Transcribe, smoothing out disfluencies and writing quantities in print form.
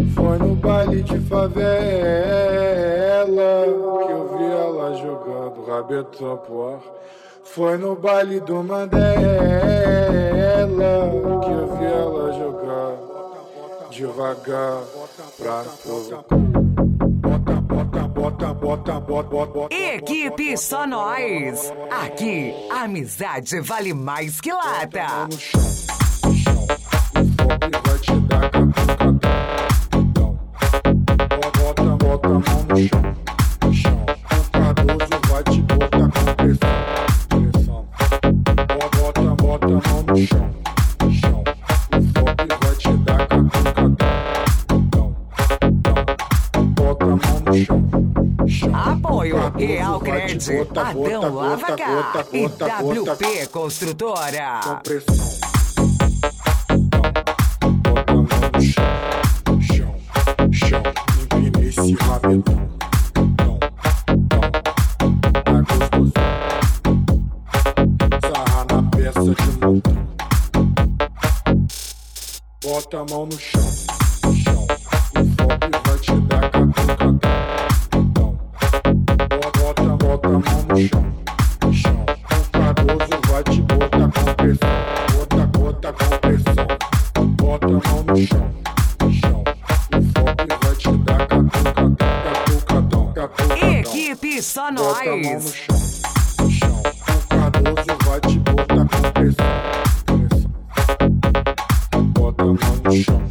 Foi no baile de favela que eu vi ela jogando rabetão pro ar. Foi no baile do Mandela que eu vi ela jogar devagar pra provocar. Equipe Só Nós. Aqui, a amizade vale mais que lata. No chão, no chão, o fome vai te dar catucadão. Bota a mão no chão, no chão. O Cardoso vai te botar com pressão. Bota a mão no chão, no chão. O fome vai te dar catucadão. Bota a mão no chão. Apoio Real Cred, Adão Lavacar e WP Construtora. Com pressão. Bota a mão no chão, chão. Empina esse rabetão. Tá gostoso. Sarra na peça de montão. Bota a mão no chão. O fome vai te dar catucadão. Bota a mão no chão. O Cardoso vai te botar com pressão. Bota com pressão. Bota a mão no chão. O fome vai te dar catucadão. Equipe Só Bota a mão no Nós. chão. O Cardoso vai te botar com pressão. Bota a mão no chão.